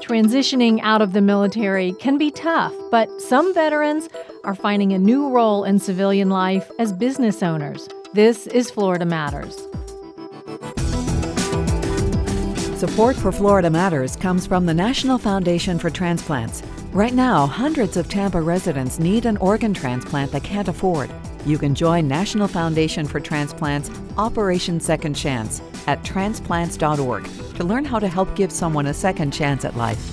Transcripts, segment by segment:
Transitioning out of the military can be tough, but some veterans are finding a new role in civilian life as business owners. This is Florida Matters. Support for Florida Matters comes from the National Foundation for Transplants. Right now, hundreds of Tampa residents need an organ transplant they can't afford. You can join National Foundation for Transplants Operation Second Chance at transplants.org to learn how to help give someone a second chance at life.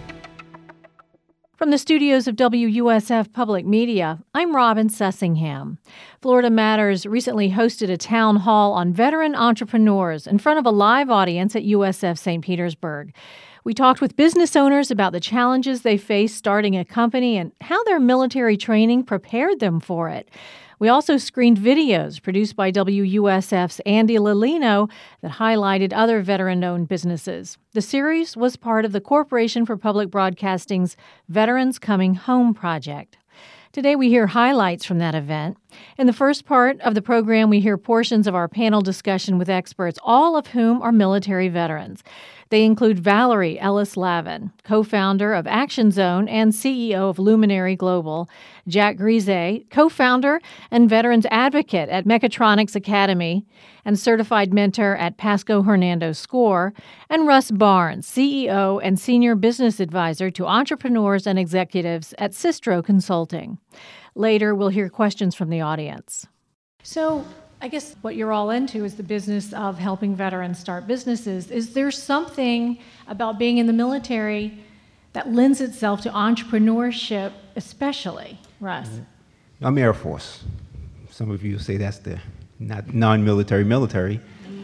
From the studios of WUSF Public Media, I'm Robin Sussingham. Florida Matters recently hosted a town hall on veteran entrepreneurs in front of a live audience at USF St. Petersburg. We talked with business owners about the challenges they face starting a company and how their military training prepared them for it. We also screened videos produced by WUSF's Andy Lilino that highlighted other veteran-owned businesses. The series was part of the Corporation for Public Broadcasting's Veterans Coming Home project. Today we hear highlights from that event. In the first part of the program, we hear portions of our panel discussion with experts, all of whom are military veterans. They include Valerie Ellis-Lavin, co-founder of Action Zone and CEO of Luminary Global, Jack Grisé, co-founder and veterans advocate at Mechatronics Academy and certified mentor at Pasco Hernando SCORE, and Russ Barnes, CEO and senior business advisor to entrepreneurs and executives at Sistro Consulting. Later, we'll hear questions from the audience. So, I guess what you're all into is the business of helping veterans start businesses. Is there something about being in the military that lends itself to entrepreneurship, especially, Russ? I'm Air Force. Some of you say that's the non-military military.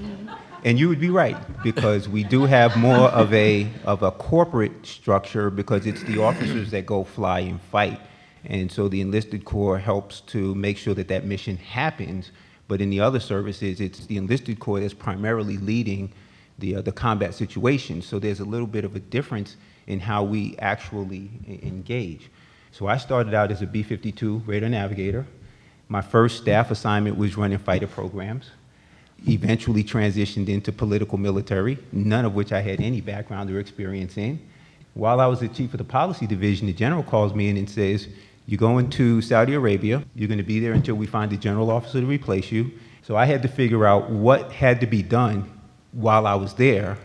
And you would be right, because we do have more of a corporate structure, because it's the officers that go fly and fight. And so the enlisted corps helps to make sure that that mission happens. But in the other services, it's the enlisted corps that's primarily leading the combat situation. So there's a little bit of a difference in how we actually engage. So I started out as a B-52 radar navigator. My first staff assignment was running fighter programs. Eventually transitioned into political military, none of which I had any background or experience in. While I was the chief of the policy division, the general calls me in and says, "You're going to Saudi Arabia. You're going to be there until we find a general officer to replace you." So I had to figure out what had to be done while I was there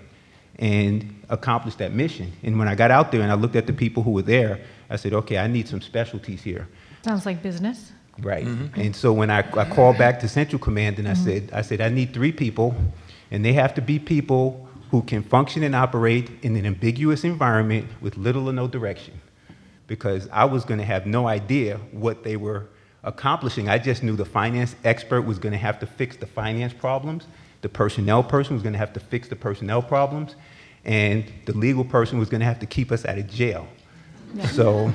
and accomplish that mission. And when I got out there and I looked at the people who were there, I said, okay, I need some specialties here. Sounds like business. Right. Mm-hmm. And so when I called back to Central Command and I said, I need 3 people, and they have to be people who can function and operate in an ambiguous environment with little or no direction. Because I was going to have no idea what they were accomplishing. I just knew the finance expert was going to have to fix the finance problems, the personnel person was going to have to fix the personnel problems, and the legal person was going to have to keep us out of jail. Yeah. So,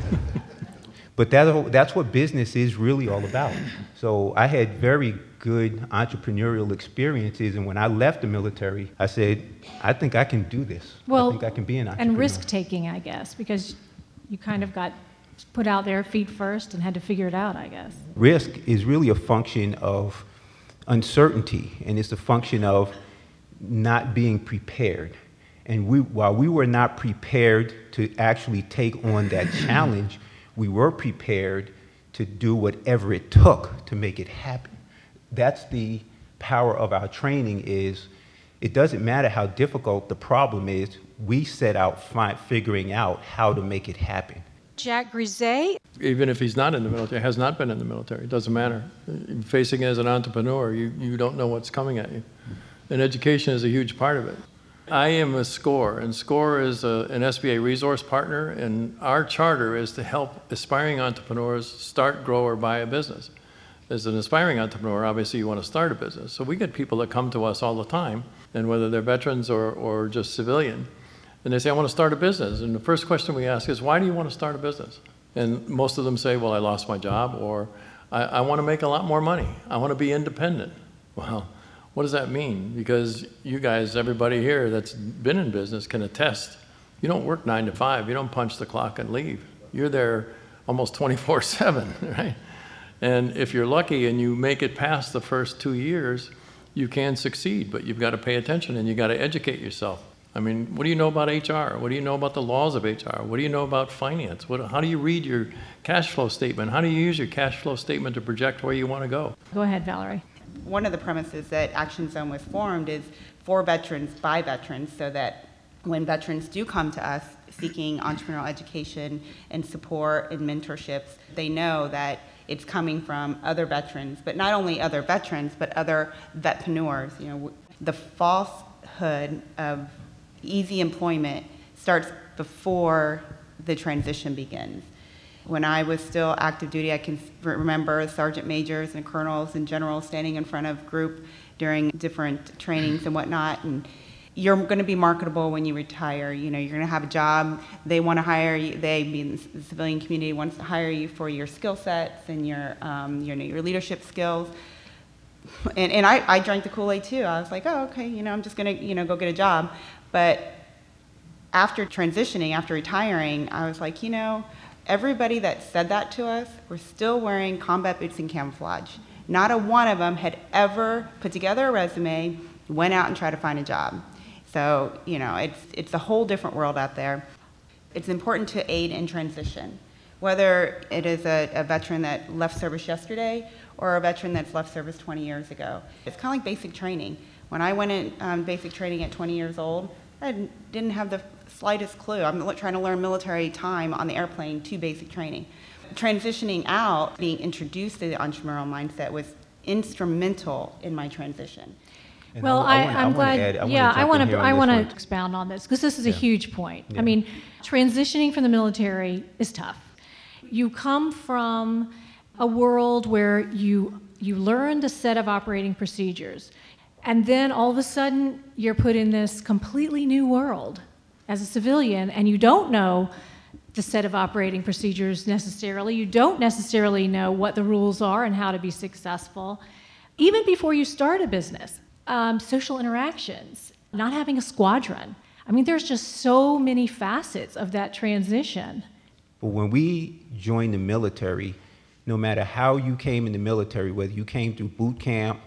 but that's what business is really all about. So I had very good entrepreneurial experiences, and when I left the military, I said, I think I can do this. Well, I think I can be an entrepreneur. And risk-taking, I guess, because you kind of got put out there feet first and had to figure it out, I guess. Risk is really a function of uncertainty, and it's a function of not being prepared. And while we were not prepared to actually take on that challenge, we were prepared to do whatever it took to make it happen. That's the power of our training. Is it doesn't matter how difficult the problem is, we set out figuring out how to make it happen. Jack Grisé? Even if he's not in the military, has not been in the military, it doesn't matter. Facing it as an entrepreneur, you don't know what's coming at you. And education is a huge part of it. I am a SCORE, and SCORE is an SBA resource partner, and our charter is to help aspiring entrepreneurs start, grow, or buy a business. As an aspiring entrepreneur, obviously you want to start a business. So we get people that come to us all the time, and whether they're veterans or just civilian, and they say, I want to start a business. And the first question we ask is, why do you want to start a business? And most of them say, well, I lost my job, or I want to make a lot more money. I want to be independent. Well, what does that mean? Because you guys, everybody here that's been in business can attest. You don't work 9 to 5. You don't punch the clock and leave. You're there almost 24/7, right? And if you're lucky and you make it past the first 2 years, you can succeed, but you've got to pay attention and you've got to educate yourself. I mean, what do you know about HR? What do you know about the laws of HR? What do you know about finance? How do you read your cash flow statement? How do you use your cash flow statement to project where you want to go? Go ahead, Valerie. One of the premises that Action Zone was formed is for veterans, by veterans, so that when veterans do come to us seeking entrepreneurial education and support and mentorships, they know that it's coming from other veterans, but not only other veterans, but other vetpreneurs. You know, the falsehood of easy employment starts before the transition begins. When I was still active duty, I can remember sergeant majors and colonels and generals standing in front of group during different trainings and whatnot, and you're going to be marketable when you retire. You know, you're going to have a job. They want to hire you. They, being the civilian community, wants to hire you for your skill sets and your leadership skills. And I drank the Kool-Aid too. I was like, oh, okay, I'm just going to, go get a job. But after transitioning, after retiring, I was like, everybody that said that to us were still wearing combat boots and camouflage. Not a one of them had ever put together a resume, went out and tried to find a job. So, it's a whole different world out there. It's important to aid in transition, whether it is a veteran that left service yesterday or a veteran that's left service 20 years ago. It's kind of like basic training. When I went in basic training at 20 years old, I didn't have the slightest clue. I'm trying to learn military time on the airplane to basic training. Transitioning out, being introduced to the entrepreneurial mindset was instrumental in my transition. And Well, I'm glad. I want to to expound on this because this is a huge point. Yeah. I mean, transitioning from the military is tough. You come from a world where you learned a set of operating procedures, and then all of a sudden you're put in this completely new world as a civilian, and you don't know the set of operating procedures necessarily. You don't necessarily know what the rules are and how to be successful. Even before you start a business, social interactions, not having a squadron. I mean, there's just so many facets of that transition. But when we joined the military, no matter how you came in the military, whether you came through boot camp,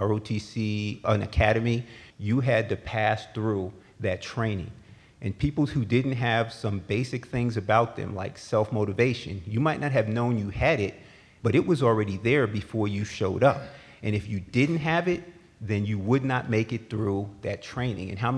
ROTC, an academy, you had to pass through that training. And people who didn't have some basic things about them, like self-motivation, you might not have known you had it, but it was already there before you showed up. And if you didn't have it, then you would not make it through that training. And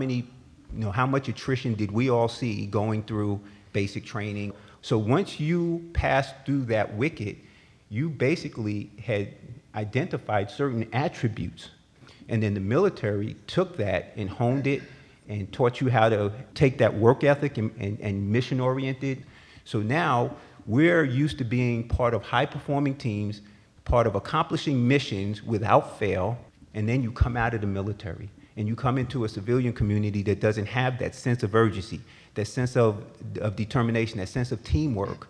how much attrition did we all see going through basic training? So once you passed through that wicket, you basically had identified certain attributes. And then the military took that and honed it and taught you how to take that work ethic and mission-oriented. So now we're used to being part of high-performing teams, part of accomplishing missions without fail, and then you come out of the military and you come into a civilian community that doesn't have that sense of urgency, that sense of determination, that sense of teamwork,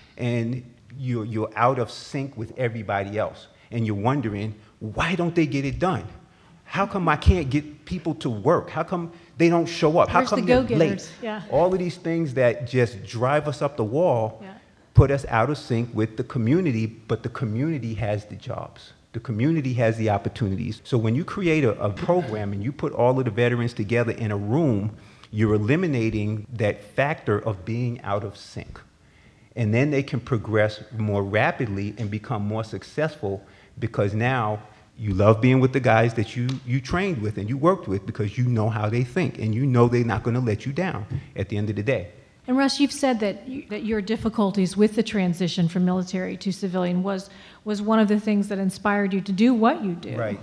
and you're out of sync with everybody else. And you're wondering, why don't they get it done? How come I can't get people to work? How come they don't show up? How come they're late? Yeah. All of these things that just drive us up the wall put us out of sync with the community, but the community has the jobs. The community has the opportunities. So when you create a program and you put all of the veterans together in a room, you're eliminating that factor of being out of sync. And then they can progress more rapidly and become more successful because now you love being with the guys that you trained with and you worked with because you know how they think and you know they're not going to let you down at the end of the day. And Russ, you've said that your difficulties with the transition from military to civilian was one of the things that inspired you to do what you do. Right.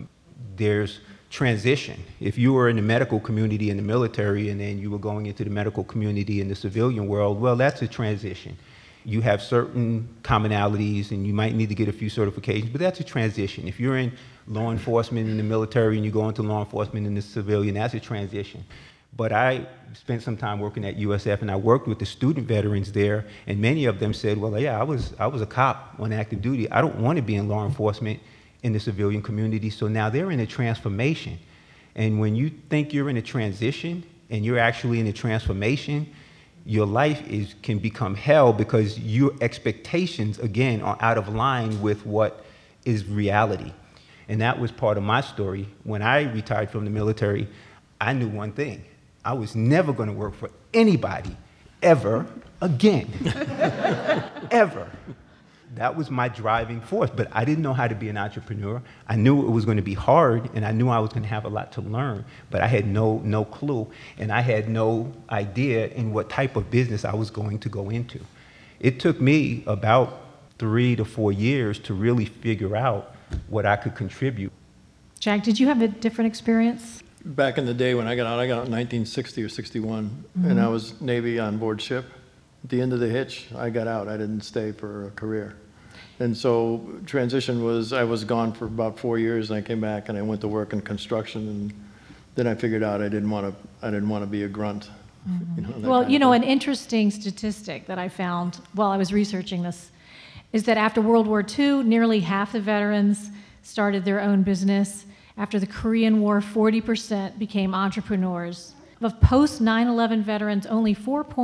There's transition. If you were in the medical community in the military and then you were going into the medical community in the civilian world, well, that's a transition. You have certain commonalities and you might need to get a few certifications, but that's a transition. If you're in law enforcement in the military and you go into law enforcement in the civilian, that's a transition. But I spent some time working at USF and I worked with the student veterans there, and many of them said, well, yeah, I was a cop on active duty. I don't want to be in law enforcement in the civilian community. So now they're in a transformation. And when you think you're in a transition and you're actually in a transformation, your life can become hell because your expectations, again, are out of line with what is reality. And that was part of my story. When I retired from the military, I knew one thing. I was never going to work for anybody ever again. Ever. That was my driving force, but I didn't know how to be an entrepreneur. I knew it was going to be hard, and I knew I was going to have a lot to learn, but I had no clue, and I had no idea in what type of business I was going to go into. It took me about 3 to 4 years to really figure out what I could contribute. Jack, did you have a different experience? Back in the day when I got out in 1960 or 61, and I was Navy on board ship. At the end of the hitch, I got out. I didn't stay for a career. And so transition was, I was gone for about 4 years, and I came back and I went to work in construction, and then I figured out I didn't want to be a grunt. Well, an interesting statistic that I found while I was researching this is that after World War II, nearly half the veterans started their own business. After the Korean War, 40% became entrepreneurs. Of post 9/11 veterans, only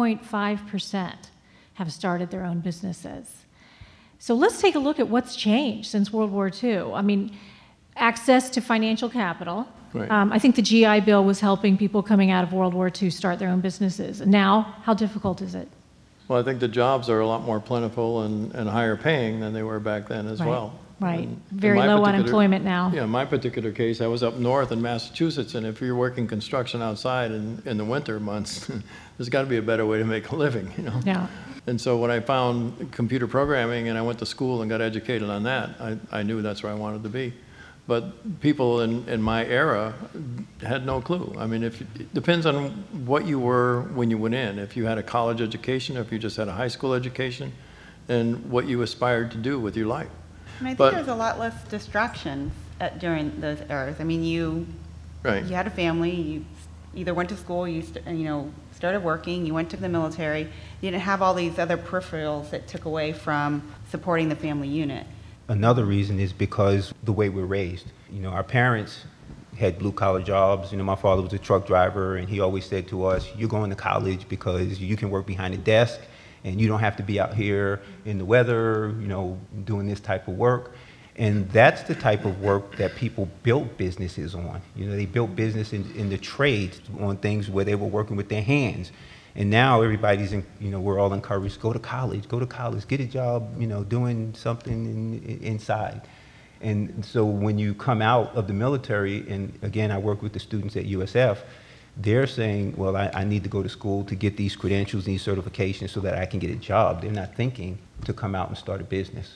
4.5% have started their own businesses. So let's take a look at what's changed since World War II. I mean, access to financial capital. Right. I think the GI Bill was helping people coming out of World War II start their own businesses. And now, how difficult is it? Well, I think the jobs are a lot more plentiful and higher paying than they were back then as well. Right. And Very in my low particular- unemployment now. Yeah, in my particular case, I was up north in Massachusetts, and if you're working construction outside in the winter months, there's got to be a better way to make a living, Yeah. And so when I found computer programming and I went to school and got educated on that, I knew that's where I wanted to be. But people in my era had no clue. I mean, it depends on what you were when you went in. If you had a college education, or if you just had a high school education, and what you aspired to do with your life. And I think But- there's a lot less distractions during those eras. I mean, you had a family, you either went to school, started working, you went to the military. You didn't have all these other peripherals that took away from supporting the family unit. Another reason is because the way we're raised. Our parents had blue-collar jobs. My father was a truck driver, and he always said to us, you're going to college because you can work behind a desk, and you don't have to be out here in the weather, doing this type of work. And that's the type of work that people built businesses on. They built business in the trades, on things where they were working with their hands. And now everybody's, we're all encouraged, go to college, get a job, doing something inside. And so when you come out of the military, and again, I work with the students at USF, they're saying, well, I need to go to school to get these credentials, these certifications so that I can get a job. They're not thinking to come out and start a business.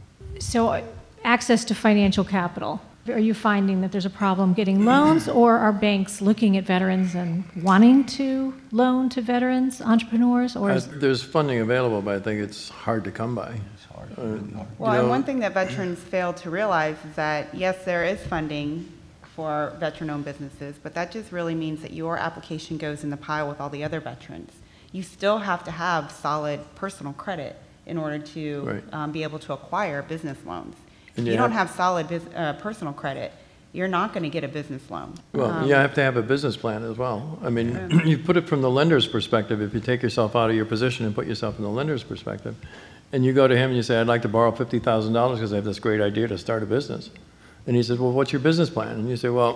So access to financial capital. Are you finding that there's a problem getting loans, or are banks looking at veterans and wanting to loan to veterans, entrepreneurs? Or There's funding available, but I think it's hard to come by. Well, and one thing that veterans fail to realize is that, yes, there is funding for veteran-owned businesses, but that just really means that your application goes in the pile with all the other veterans. You still have to have solid personal credit in order to be able to acquire business loans. If you don't have solid personal credit, you're not going to get a business loan. Well, you have to have a business plan as well. I mean, you put it from the lender's perspective. If you take yourself out of your position and put yourself in the lender's perspective, and you go to him and you say, I'd like to borrow $50,000 because I have this great idea to start a business. And he says, well, what's your business plan? And you say, well,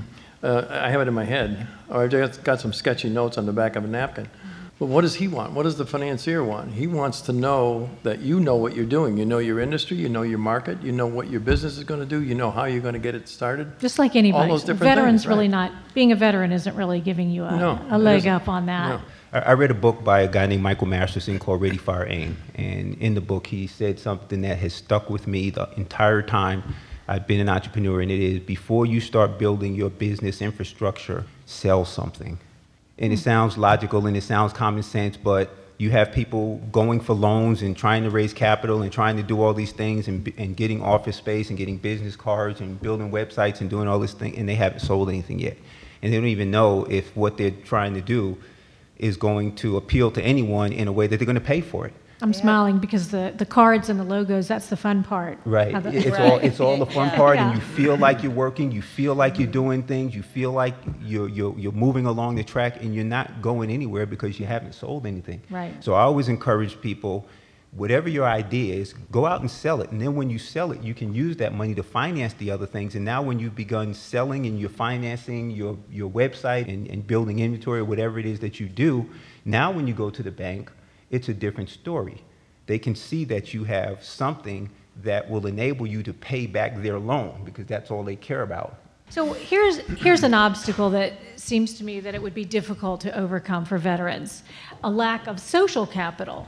I have it in my head, or I've got some sketchy notes on the back of a napkin. But what does he want? What does the financier want? He wants to know that you know what you're doing. You know your industry, you know your market, you know what your business is going to do, you know how you're going to get it started. just like anybody. All those different Veterans things, really right. not, being a veteran isn't really giving you a leg up on that. No. I read a book by a guy named Michael Masterson called Ready, Fire, Aim. And in the book, he said something that has stuck with me the entire time I've been an entrepreneur, and it is, before you start building your business infrastructure, sell something. And it sounds logical and it sounds common sense, but you have people going for loans and trying to raise capital and trying to do all these things and getting office space and getting business cards and building websites and doing all this thing, and they haven't sold anything yet. And they don't even know if what they're trying to do is going to appeal to anyone in a way that they're going to pay for it. I'm smiling because the cards and the logos, that's the fun part. Right. Of the- It's all the fun part, and Yeah. you feel like you're working, you feel like you're doing things, you feel like you're moving along the track, and you're not going anywhere because you haven't sold anything. Right. So I always encourage people whatever your idea is, go out and sell it. And then when you sell it, you can use that money to finance the other things. And now when you've begun selling and you're financing your website and building inventory or whatever it is that you do, now when you go to the bank, it's a different story. They can see that you have something that will enable you to pay back their loan, because that's all they care about. So here's an obstacle that seems to me that it would be difficult to overcome for veterans: a lack of social capital,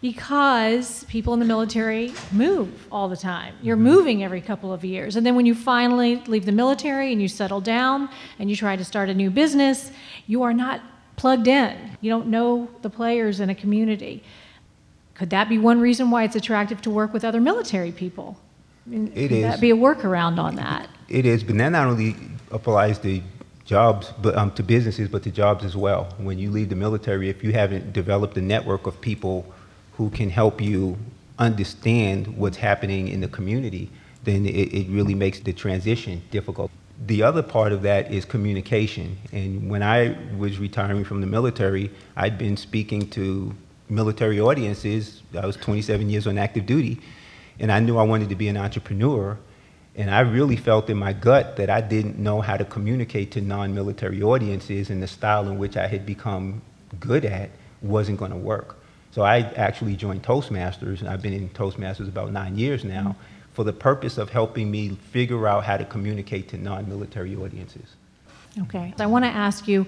because people in the military move all the time. You're moving every couple of years, and then when you finally leave the military and you settle down and you try to start a new business, you are not plugged in. You don't know the players in a community. Could that be one reason why it's attractive to work with other military people? I mean, It could is. that be a workaround on that? It is, but that not only applies to jobs, but to businesses, but to jobs as well. When you leave the military, if you haven't developed a network of people who can help you understand what's happening in the community, then it really makes the transition difficult. The other part of that is communication. And when I was retiring from the military, I'd been speaking to military audiences. I was 27 years on active duty, and I knew I wanted to be an entrepreneur. And I really felt in my gut that I didn't know how to communicate to non-military audiences, and the style in which I had become good at wasn't going to work. So I actually joined Toastmasters, and I've been in Toastmasters about 9 years now, for the purpose of helping me figure out how to communicate to non-military audiences. Okay. I want to ask you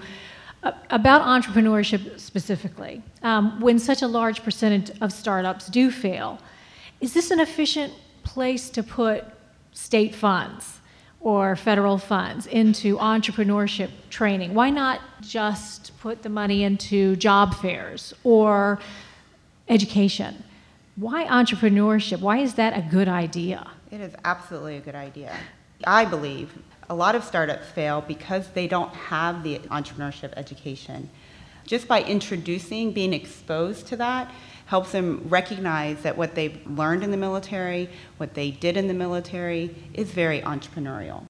about entrepreneurship specifically. When such a large percentage of startups do fail, is this an efficient place to put state funds or federal funds into entrepreneurship training? Why not just put the money into job fairs or education? Why entrepreneurship? Why is that a good idea? It is absolutely a good idea. I believe a lot of startups fail because they don't have the entrepreneurship education. Just by introducing, being exposed to that, helps them recognize that what they've learned in the military, what they did in the military, is very entrepreneurial.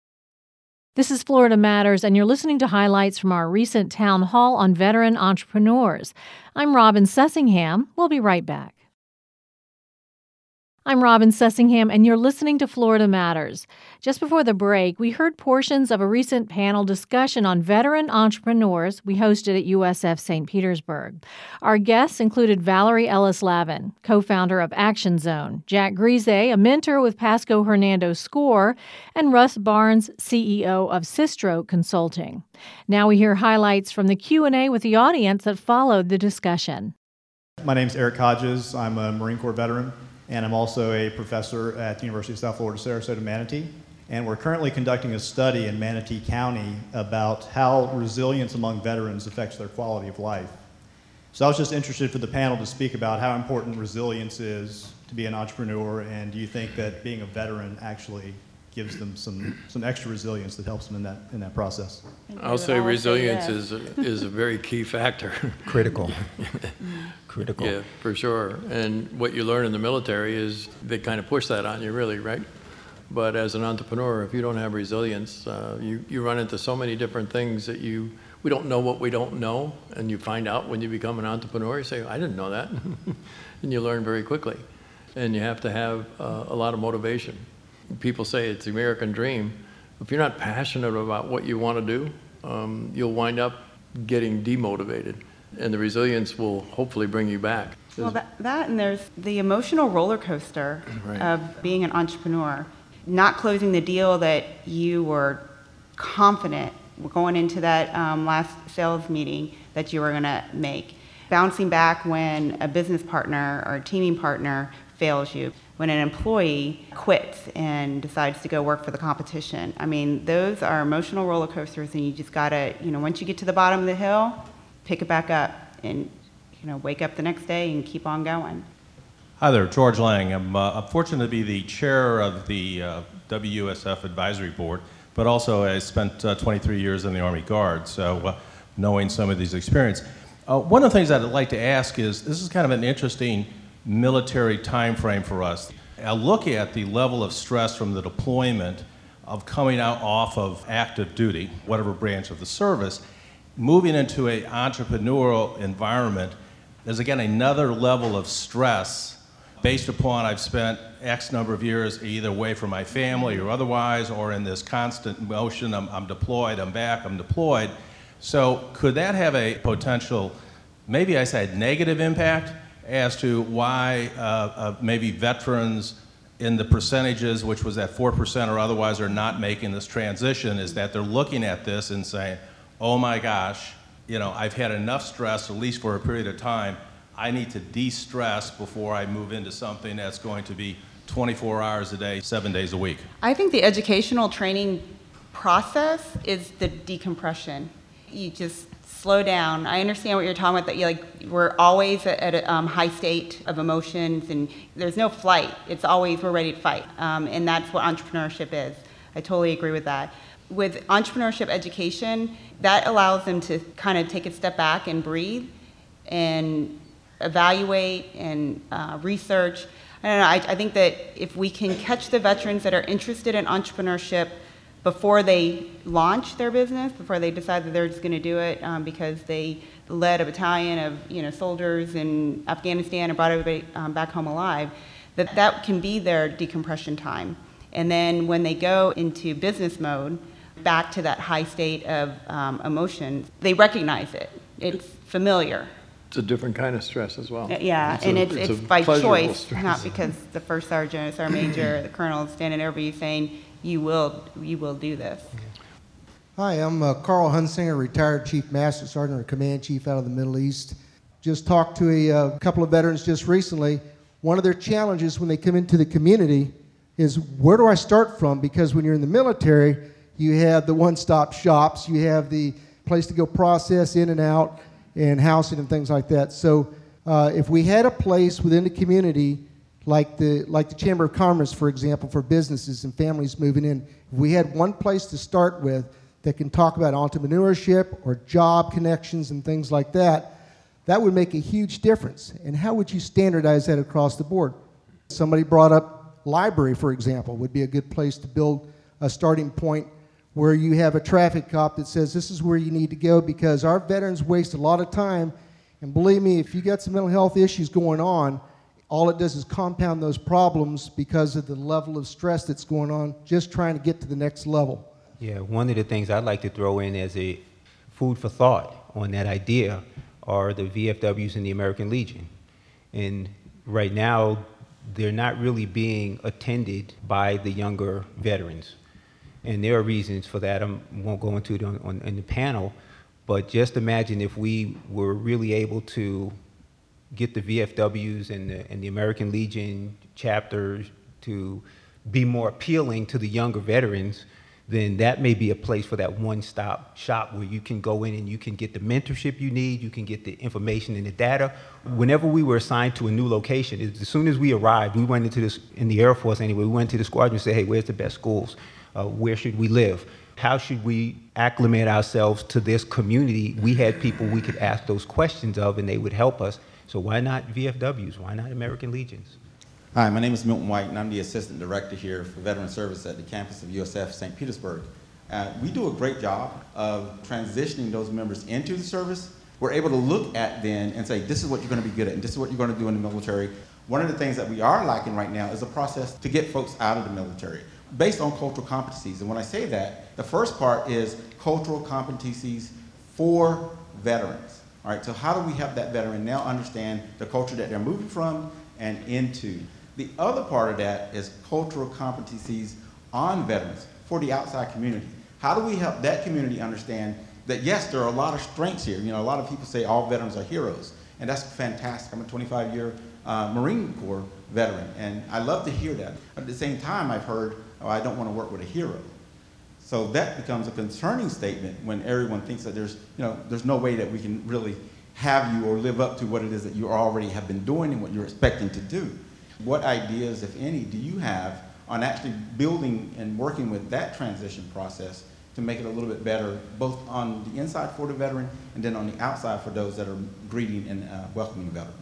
This is Florida Matters, and you're listening to highlights from our recent town hall on veteran entrepreneurs. I'm Robin Sessingham. We'll be right back. I'm Robin Sessingham, and you're listening to Florida Matters. Just before the break, we heard portions of a recent panel discussion on veteran entrepreneurs we hosted at USF St. Petersburg. Our guests included Valerie Ellis-Lavin, co-founder of Action Zone, Jack Grise, a mentor with Pasco Hernando SCORE, and Russ Barnes, CEO of Sistro Consulting. Now we hear highlights from the Q&A with the audience that followed the discussion. My name's Eric Hodges. I'm a Marine Corps veteran, and I'm also a professor at the University of South Florida, Sarasota, Manatee. And we're currently conducting a study in Manatee County about how resilience among veterans affects their quality of life. So I was just interested for the panel to speak about how important resilience is to be an entrepreneur, and do you think that being a veteran actually gives them some extra resilience that helps them in that process? I'll say resilience is a very key factor. Critical. Critical. Yeah, for sure. And what you learn in the military is they kind of push that on you, really, right? But as an entrepreneur, if you don't have resilience, you run into so many different things that we don't know what we don't know, and you find out when you become an entrepreneur, you say, I didn't know that. And you learn very quickly. And you have to have a lot of motivation. People say it's the American dream. If you're not passionate about what you want to do, you'll wind up getting demotivated, and the resilience will hopefully bring you back. Well, that and there's the emotional roller coaster of being an entrepreneur. Not closing the deal that you were confident going into that last sales meeting that you were going to make. Bouncing back when a business partner or a teaming partner fails you. When an employee quits and decides to go work for the competition. I mean, those are emotional roller coasters, and you just gotta, once you get to the bottom of the hill, pick it back up and, wake up the next day and keep on going. Hi there, George Lang. I'm fortunate to be the chair of the WUSF Advisory Board, but also I spent 23 years in the Army Guard, so knowing some of these experiences. One of the things I'd like to ask is, this is kind of an interesting military time frame for us. I look at the level of stress from the deployment of coming out off of active duty, whatever branch of the service, moving into an entrepreneurial environment. there's again another level of stress based upon I've spent X number of years either away from my family or otherwise, or in this constant motion. I'm deployed, I'm back, I'm deployed. So could that have a potential, maybe I said negative impact as to why maybe veterans in the percentages, which was at 4% or otherwise, are not making this transition, is that they're looking at this and saying, oh my gosh, I've had enough stress, at least for a period of time. I need to de-stress before I move into something that's going to be 24 hours a day, 7 days a week. I think the educational training process is the decompression. You just slow down. I understand what you're talking about, that we're always at a high state of emotions, and there's no flight. It's always we're ready to fight, and that's what entrepreneurship is. I totally agree with that. With entrepreneurship education, that allows them to kind of take a step back and breathe and evaluate and research. I don't know, I think that if we can catch the veterans that are interested in entrepreneurship before they launch their business, before they decide that they're just going to do it because they led a battalion of soldiers in Afghanistan and brought everybody back home alive, that can be their decompression time. And then when they go into business mode, back to that high state of emotion, they recognize it. It's familiar. It's a different kind of stress as well. Yeah, it's by choice, stress. Not because the first sergeant, sergeant major, the colonel is standing over you saying, you will do this. Hi, I'm Carl Hunsinger, retired Chief Master Sergeant or Command Chief out of the Middle East. Just talked to a couple of veterans just recently. One of their challenges when they come into the community is, where do I start from? Because when you're in the military, you have the one-stop shops, you have the place to go process in and out, and housing and things like that. So if we had a place within the community, like the Chamber of Commerce, for example, for businesses and families moving in, if we had one place to start with that can talk about entrepreneurship or job connections and things like that, that would make a huge difference. And how would you standardize that across the board? Somebody brought up library, for example, would be a good place to build a starting point where you have a traffic cop that says this is where you need to go, because our veterans waste a lot of time. And believe me, if you got some mental health issues going on, all it does is compound those problems because of the level of stress that's going on, just trying to get to the next level. Yeah, one of the things I'd like to throw in as a food for thought on that idea are the VFWs in the American Legion. And right now, they're not really being attended by the younger veterans. And there are reasons for that. I won't go into it in the panel, but just imagine if we were really able to get the VFWs and the American Legion chapters to be more appealing to the younger veterans, then that may be a place for that one-stop shop where you can go in and you can get the mentorship you need, you can get the information and the data. Whenever we were assigned to a new location, as soon as we arrived, we went into this, in the Air Force anyway, we went to the squadron and said, hey, where's the best schools? Where should we live? How should we acclimate ourselves to this community? We had people we could ask those questions of, and they would help us. So why not VFWs? Why not American Legions? Hi, my name is Milton White, and I'm the Assistant Director here for Veteran Service at the campus of USF St. Petersburg. We do a great job of transitioning those members into the service. We're able to look at then and say, this is what you're going to be good at, and this is what you're going to do in the military. One of the things that we are lacking right now is a process to get folks out of the military based on cultural competencies. And when I say that, the first part is cultural competencies for veterans. All right, so how do we help that veteran now understand the culture that they're moving from and into? The other part of that is cultural competencies on veterans for the outside community. How do we help that community understand that, yes, there are a lot of strengths here. You know, a lot of people say all veterans are heroes, and that's fantastic. I'm a 25-year Marine Corps veteran, and I love to hear that. At the same time, I've heard, oh, I don't want to work with a hero. So that becomes a concerning statement when everyone thinks that there's no way that we can really have you or live up to what it is that you already have been doing and what you're expecting to do. What ideas, if any, do you have on actually building and working with that transition process to make it a little bit better, both on the inside for the veteran and then on the outside for those that are greeting and welcoming veterans?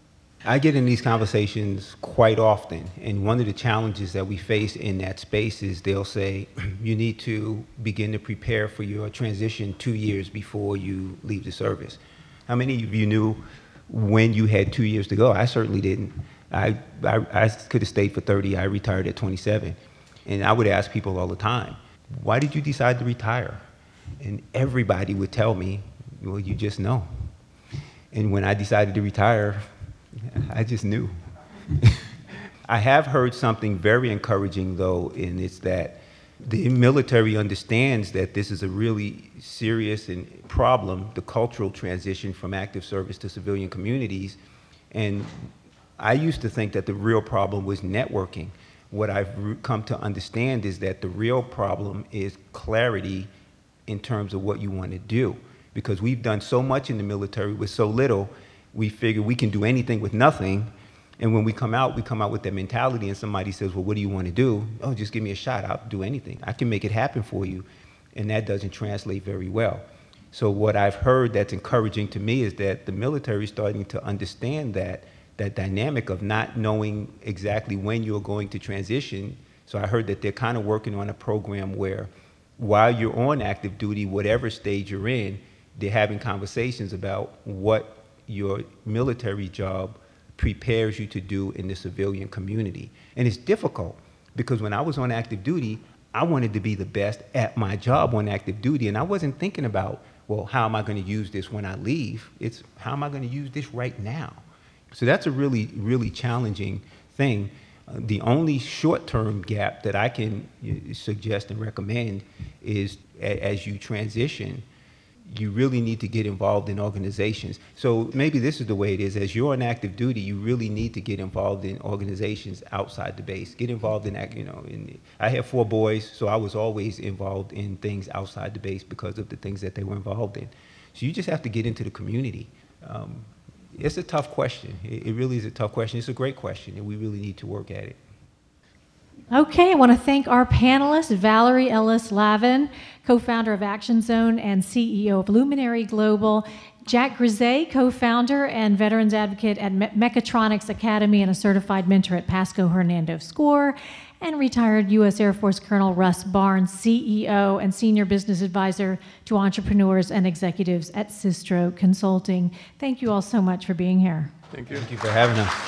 I get in these conversations quite often, and one of the challenges that we face in that space is they'll say, you need to begin to prepare for your transition 2 years before you leave the service. How many of you knew when you had 2 years to go. I certainly didn't. I could have stayed for 30. I retired at 27. And I would ask people all the time, why did you decide to retire? And everybody would tell me, well, you just know. And when I decided to retire, I just knew. I have heard something very encouraging, though, and it's that the military understands that this is a really serious problem, the cultural transition from active service to civilian communities. And I used to think that the real problem was networking. What I've come to understand is that the real problem is clarity in terms of what you want to do. Because we've done so much in the military with so little, we figure we can do anything with nothing. And when we come out with that mentality, and somebody says, well, what do you want to do? Oh, just give me a shot. I'll do anything. I can make it happen for you. And that doesn't translate very well. So what I've heard that's encouraging to me is that the military is starting to understand that dynamic of not knowing exactly when you're going to transition. So I heard that they're kind of working on a program where while you're on active duty, whatever stage you're in, they're having conversations about what your military job prepares you to do in the civilian community. And it's difficult because when I was on active duty, I wanted to be the best at my job on active duty. And I wasn't thinking about, well, how am I going to use this when I leave? It's how am I going to use this right now? So that's a really, really challenging thing. The only short-term gap that I can suggest and recommend is as you transition, you really need to get involved in organizations. So maybe this is the way it is. As you're on active duty, you really need to get involved in organizations outside the base. Get involved in, I have 4 boys, so I was always involved in things outside the base because of the things that they were involved in. So you just have to get into the community. It's a tough question. It really is a tough question. It's a great question, and we really need to work at it. Okay, I want to thank our panelists, Valerie Ellis Lavin, co-founder of Action Zone and CEO of Luminary Global, Jack Grisey, co-founder and veterans advocate at Mechatronics Academy and a certified mentor at Pasco Hernando SCORE, and retired U.S. Air Force Colonel Russ Barnes, CEO and senior business advisor to entrepreneurs and executives at Sistro Consulting. Thank you all so much for being here. Thank you. Thank you for having us.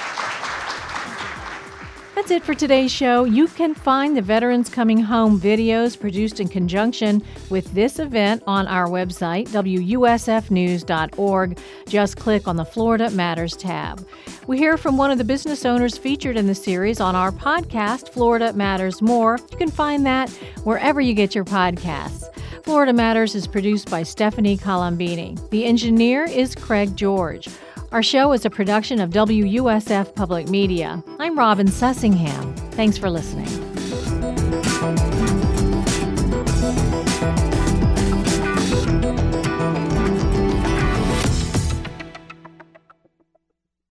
That's it for today's show. You can find the Veterans Coming Home videos produced in conjunction with this event on our website, WUSFnews.org. Just click on the Florida Matters tab. We hear from one of the business owners featured in the series on our podcast, Florida Matters More. You can find that wherever you get your podcasts. Florida Matters is produced by Stephanie Colombini. The engineer is Craig George. Our show is a production of WUSF Public Media. I'm Robin Sussingham. Thanks for listening.